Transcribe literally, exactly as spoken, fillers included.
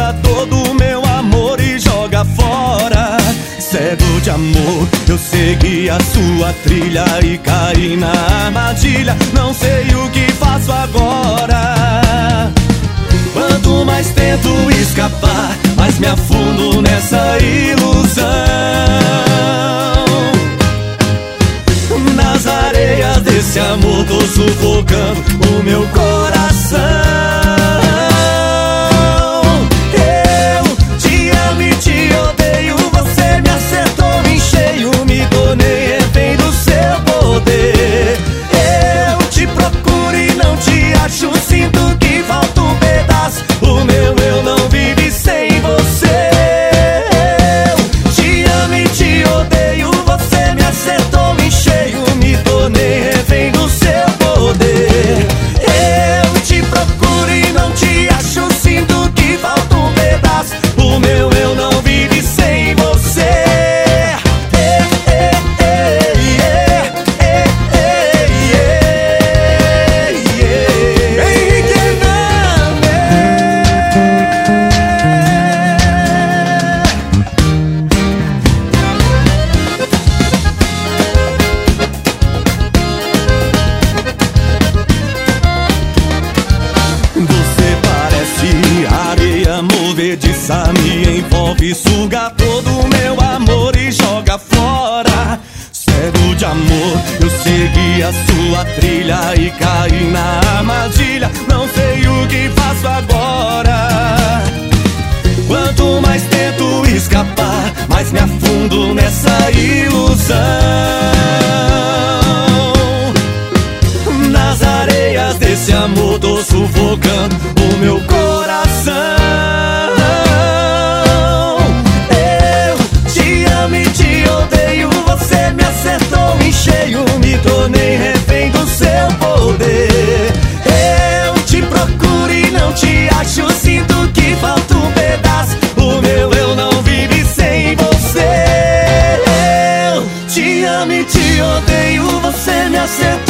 suga todo o meu amor e joga fora. Cego de amor, eu segui a sua trilha e caí na armadilha. Não sei o que faço agora. Quanto mais tento escapar, mais me afundo nessa ilusão. Nas areias desse amor tô sufocando o meu coração. Eu te amo e te odeio, você me acertou em cheio, me tornei refém do seu poder. Eu te procuro e não te acho, sinto que falta um pedaço, o meu eu não vive sem você. Eu te amo e te odeio, você me acertou em cheio, me tornei refém do seu poder. Eu te procuro e não te acho, sinto que falta um pedaço, o meu eu não vive sem você. Você parece areia movediça, me envolve, suga todo o meu amor e joga fora. Cego de amor, eu segui a sua trilha e caí na armadilha. Não sei o que faço agora. Quanto mais tento escapar, mais me afundo nessa ilusão. Nas areias desse amor tô sufocando o meu coração. Eu te amo e te odeio, você me acertou em cheio, me tornei refém do seu poder. Eu te procuro e não te acho, sinto que falta um pedaço, o meu eu não vive sem você. Eu te amo e te odeio, você me acertou